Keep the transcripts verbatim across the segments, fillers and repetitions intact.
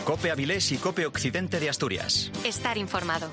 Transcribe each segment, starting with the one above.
COPE Avilés y COPE Occidente de Asturias. Estar informado.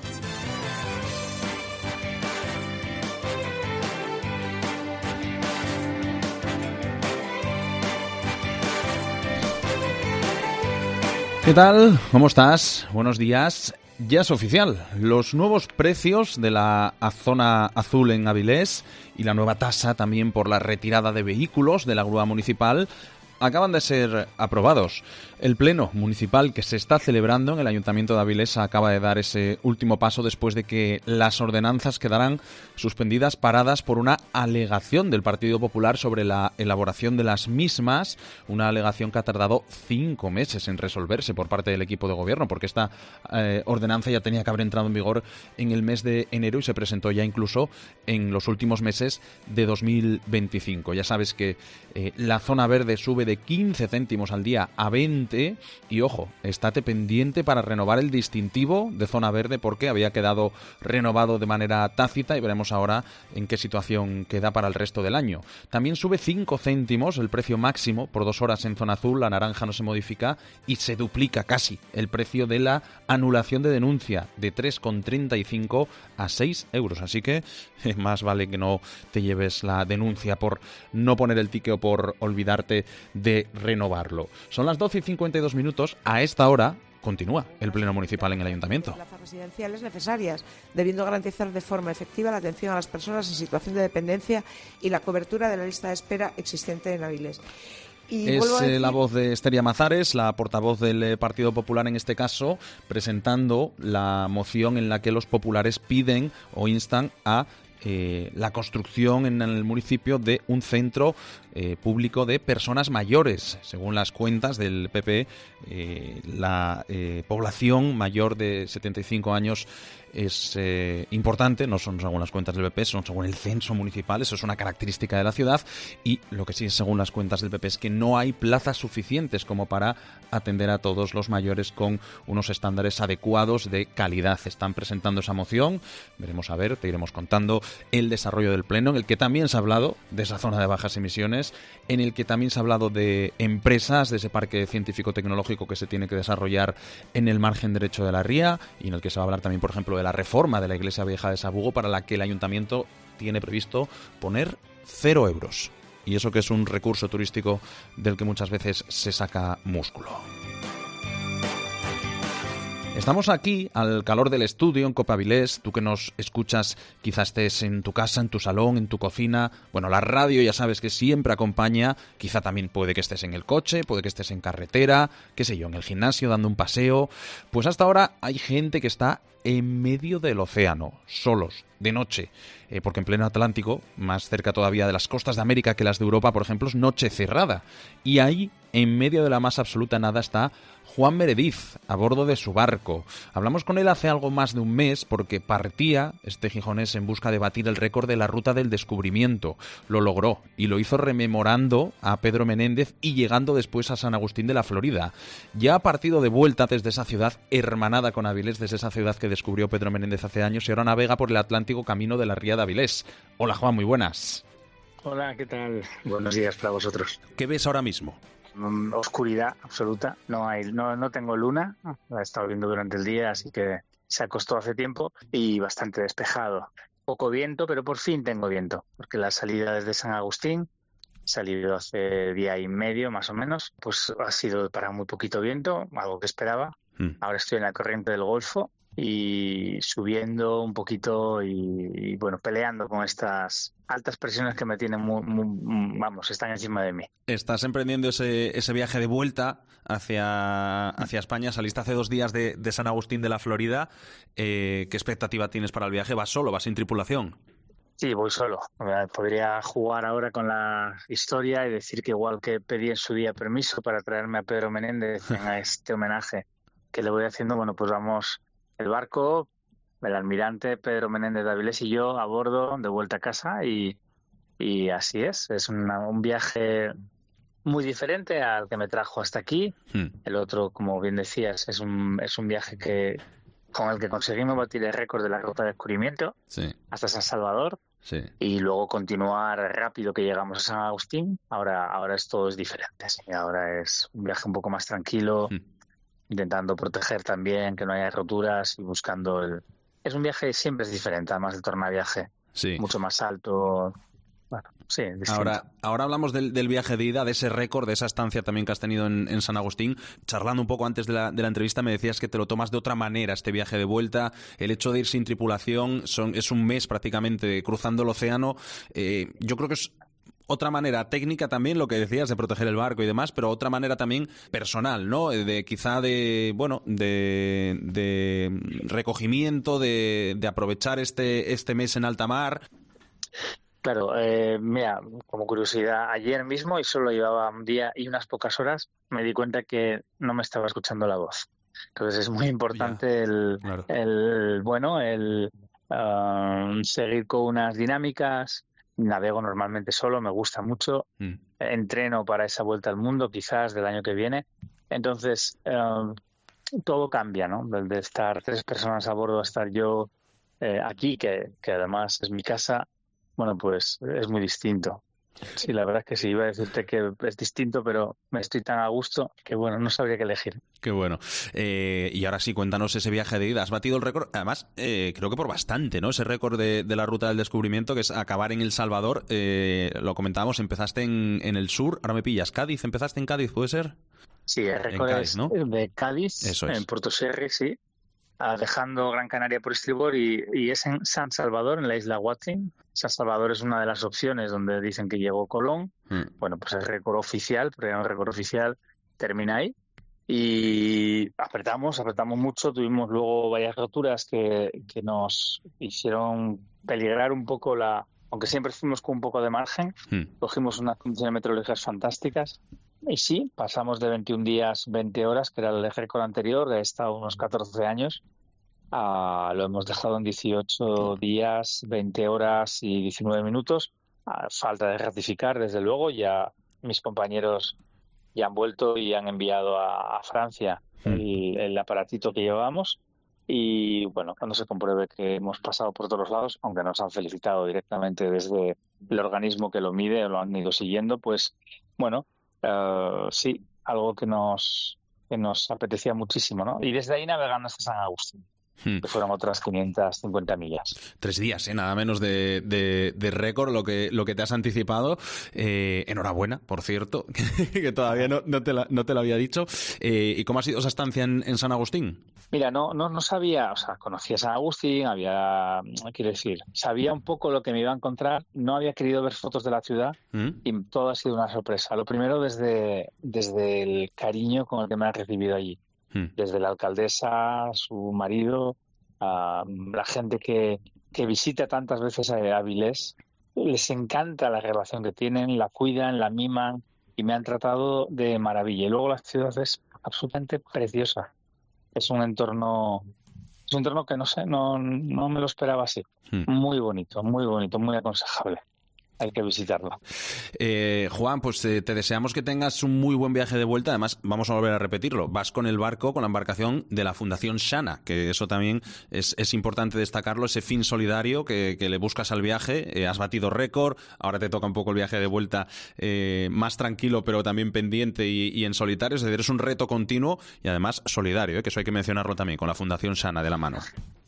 ¿Qué tal? ¿Cómo estás? Buenos días. Ya es oficial, los nuevos precios de la zona azul en Avilés y la nueva tasa también por la retirada de vehículos de la grúa municipal acaban de ser aprobados. El pleno municipal que se está celebrando en el Ayuntamiento de Avilés acaba de dar ese último paso después de que las ordenanzas quedaran suspendidas, paradas por una alegación del Partido Popular sobre la elaboración de las mismas, una alegación que ha tardado cinco meses en resolverse por parte del equipo de gobierno, porque esta eh, ordenanza ya tenía que haber entrado en vigor en el mes de enero y se presentó ya incluso en los últimos meses de dos mil veinticinco. Ya sabes que eh, la zona verde sube de quince céntimos al día a veinte y, ojo, estate pendiente para renovar el distintivo de zona verde porque había quedado renovado de manera tácita y veremos ahora en qué situación queda para el resto del año. También sube cinco céntimos el precio máximo por dos horas en zona azul, la naranja no se modifica y se duplica casi el precio de la anulación de denuncia de tres con treinta y cinco a seis euros. Así que eh, más vale que no te lleves la denuncia por no poner el ticket o por olvidarte de renovarlo. Son las doce y cincuenta y dos minutos. A esta hora continúa el pleno municipal en el ayuntamiento. Plazas residenciales necesarias, debiendo garantizar de forma efectiva la atención a las personas en situación de dependencia y la cobertura de la lista de espera existente en Avilés. Y es decir... la voz de Esteria Mazares, la portavoz del Partido Popular en este caso, presentando la moción en la que los populares piden o instan a Eh, la construcción en el municipio de un centro eh, público de personas mayores. Según las cuentas del P P, eh, la eh, población mayor de setenta y cinco años es eh, importante, no son según las cuentas del P P, son según el censo municipal, eso es una característica de la ciudad, y lo que sí es según las cuentas del P P es que no hay plazas suficientes como para atender a todos los mayores con unos estándares adecuados de calidad. Están presentando esa moción, veremos a ver, te iremos contando el desarrollo del pleno, en el que también se ha hablado de esa zona de bajas emisiones, en el que también se ha hablado de empresas, de ese parque científico-tecnológico que se tiene que desarrollar en el margen derecho de la ría, y en el que se va a hablar también, por ejemplo, de la reforma de la iglesia vieja de Sabugo, para la que el ayuntamiento tiene previsto poner cero euros. Y eso que es un recurso turístico del que muchas veces se saca músculo. Estamos aquí al calor del estudio en COPE Avilés. Tú que nos escuchas, quizás estés en tu casa, en tu salón, en tu cocina. Bueno, la radio ya sabes que siempre acompaña. Quizá también puede que estés en el coche, puede que estés en carretera, qué sé yo, en el gimnasio dando un paseo. Pues hasta ahora hay gente que está en medio del océano, solos, de noche, eh, porque en pleno Atlántico, más cerca todavía de las costas de América que las de Europa, por ejemplo, es noche cerrada. Y ahí, en medio de la más absoluta nada, está Juan Merediz, a bordo de su barco. Hablamos con él hace algo más de un mes porque partía este gijonés en busca de batir el récord de la ruta del descubrimiento. Lo logró y lo hizo rememorando a Pedro Menéndez y llegando después a San Agustín de la Florida. Ya ha partido de vuelta desde esa ciudad hermanada con Avilés, desde esa ciudad que descubrió Pedro Menéndez hace años, y ahora navega por el Atlántico camino de la ría de Avilés. Hola Juan, muy buenas. Hola, ¿qué tal? Buenos días para vosotros. ¿Qué ves ahora mismo? Mm, oscuridad absoluta, no hay, no, no tengo luna, la he estado viendo durante el día, así que se acostó hace tiempo y bastante despejado. Poco viento, pero por fin tengo viento, porque la salida desde San Agustín, he salido hace día y medio más o menos, pues ha sido para muy poquito viento, algo que esperaba. Hmm. Ahora estoy en la corriente del Golfo y subiendo un poquito y, y bueno, peleando con estas altas presiones que me tienen muy, muy, vamos, están encima de mí. Estás emprendiendo ese, ese viaje de vuelta hacia, hacia España. Saliste hace dos días de, de San Agustín de la Florida. Eh, ¿Qué expectativa tienes para el viaje? ¿Vas solo? ¿Vas sin tripulación? Sí, voy solo. Podría jugar ahora con la historia y decir que igual que pedí en su día permiso para traerme a Pedro Menéndez en este homenaje que le voy haciendo, bueno, pues vamos el barco, el almirante Pedro Menéndez de Avilés y yo a bordo de vuelta a casa y, y así es. Es una, un viaje muy diferente al que me trajo hasta aquí. Hmm. El otro, como bien decías, es un, es un viaje que con el que conseguimos batir el récord de la ruta de descubrimiento sí. hasta San Salvador. Sí. Y luego continuar rápido que llegamos a San Agustín. Ahora, ahora esto es diferente. ¿Sí? Ahora es un viaje un poco más tranquilo. Hmm. intentando proteger también que no haya roturas y buscando el... Es un viaje, siempre es diferente, además de tornaviaje. Sí. Mucho más alto. Bueno, sí, distinto. Ahora, ahora hablamos del, del viaje de ida, de ese récord, de esa estancia también que has tenido en, en San Agustín. Charlando un poco antes de la, de la entrevista me decías que te lo tomas de otra manera este viaje de vuelta. El hecho de ir sin tripulación son, es un mes prácticamente cruzando el océano. Eh, yo creo que es otra manera técnica también, lo que decías de proteger el barco y demás, pero otra manera también personal, ¿no? De quizá de, bueno, de, de recogimiento, de, de aprovechar este, este mes en alta mar. Claro, eh, mira, como curiosidad, ayer mismo, y solo llevaba un día y unas pocas horas, me di cuenta que no me estaba escuchando la voz. Entonces es muy importante ya, el, claro. el, bueno, el uh, seguir con unas dinámicas. Navego normalmente solo, me gusta mucho. Mm. Entreno para esa vuelta al mundo, quizás del año que viene. Entonces, uh, todo cambia, ¿no? De estar tres personas a bordo a estar yo eh, aquí, que, que además es mi casa. Bueno, pues es muy distinto. Sí, la verdad es que sí, iba a decirte que es distinto, pero me estoy tan a gusto que, bueno, no sabría qué elegir. Qué bueno. Eh, y ahora sí, cuéntanos ese viaje de ida. Has batido el récord, además, eh, creo que por bastante, ¿no? Ese récord de, de la ruta del descubrimiento, que es acabar en El Salvador. Eh, lo comentábamos, empezaste en, en el sur, ahora me pillas. ¿Cádiz? ¿Empezaste en Cádiz, puede ser? Sí, el récord Cádiz, es ¿no? de Cádiz, Eso es. En Puerto Serre, sí. Dejando Gran Canaria por estribor y, y es en San Salvador, en la isla Watling. San Salvador es una de las opciones donde dicen que llegó Colón. Mm. Bueno, pues el récord oficial, porque el récord oficial termina ahí. Y apretamos, apretamos mucho. Tuvimos luego varias roturas que, que nos hicieron peligrar un poco la... Aunque siempre fuimos con un poco de margen. Mm. Cogimos unas condiciones meteorológicas fantásticas. Y sí, pasamos de veintiún días, veinte horas, que era el récord anterior, he estado unos catorce años, a, lo hemos dejado en dieciocho días, veinte horas y diecinueve minutos. A falta de ratificar, desde luego, ya mis compañeros ya han vuelto y han enviado a, a Francia el, el aparatito que llevábamos. Y bueno, cuando se compruebe que hemos pasado por todos lados, aunque nos han felicitado directamente desde el organismo que lo mide, lo han ido siguiendo, pues bueno, Uh, sí, algo que nos que nos apetecía muchísimo, ¿no? Y desde ahí navegando hasta San Agustín, hmm. que fueron otras quinientas cincuenta millas. Tres días, ¿eh? Nada menos de, de, de récord lo que, lo que te has anticipado. Eh, enhorabuena, por cierto, que todavía no, no, te la, no te lo había dicho. Eh, ¿Y cómo ha sido esa estancia en, en San Agustín? Mira, no, no, no sabía, o sea, conocía San Agustín, había, quiero decir, sabía un poco lo que me iba a encontrar, no había querido ver fotos de la ciudad ¿Mm? Y todo ha sido una sorpresa. Lo primero desde, desde el cariño con el que me han recibido allí, ¿Mm? Desde la alcaldesa, su marido, uh, la gente que, que visita tantas veces a Avilés, les encanta la relación que tienen, la cuidan, la miman y me han tratado de maravilla. Y luego la ciudad es absolutamente preciosa. Es un entorno, es un entorno que no sé, no, no me lo esperaba así. Hmm. Muy bonito, muy bonito, muy aconsejable. Hay que visitarlo. Eh, Juan, pues eh, te deseamos que tengas un muy buen viaje de vuelta. Además, vamos a volver a repetirlo. Vas con el barco, con la embarcación de la Fundación Shana, que eso también es, es importante destacarlo, ese fin solidario que, que le buscas al viaje. Eh, has batido récord, ahora te toca un poco el viaje de vuelta eh, más tranquilo, pero también pendiente y, y en solitario. Es decir, es un reto continuo y además solidario, eh, que eso hay que mencionarlo también, con la Fundación Shana de la mano.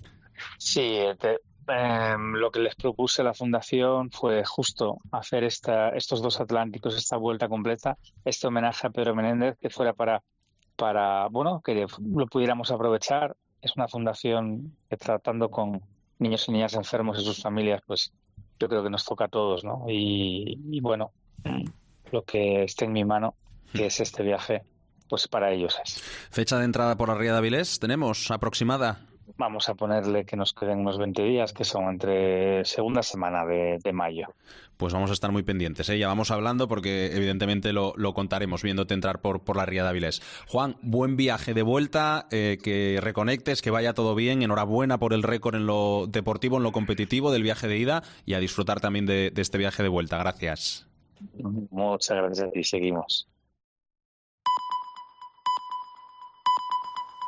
Sí, te... Eh, lo que les propuse a la fundación fue justo hacer esta, estos dos Atlánticos, esta vuelta completa, este homenaje a Pedro Menéndez, que fuera para, para bueno, que lo pudiéramos aprovechar. Es una fundación que tratando con niños y niñas enfermos y sus familias, pues yo creo que nos toca a todos, ¿no? Y, y bueno, lo que esté en mi mano, que es este viaje, pues para ellos es. ¿Fecha de entrada por la Ría de Avilés tenemos aproximada? Vamos a ponerle que nos queden unos veinte días, que son entre segunda semana de, de mayo. Pues vamos a estar muy pendientes, ¿eh? Ya vamos hablando porque evidentemente lo, lo contaremos viéndote entrar por, por la Ría de Avilés. Juan, buen viaje de vuelta, eh, que reconectes, que vaya todo bien. Enhorabuena por el récord en lo deportivo, en lo competitivo del viaje de ida y a disfrutar también de, de este viaje de vuelta. Gracias. Muchas gracias y seguimos.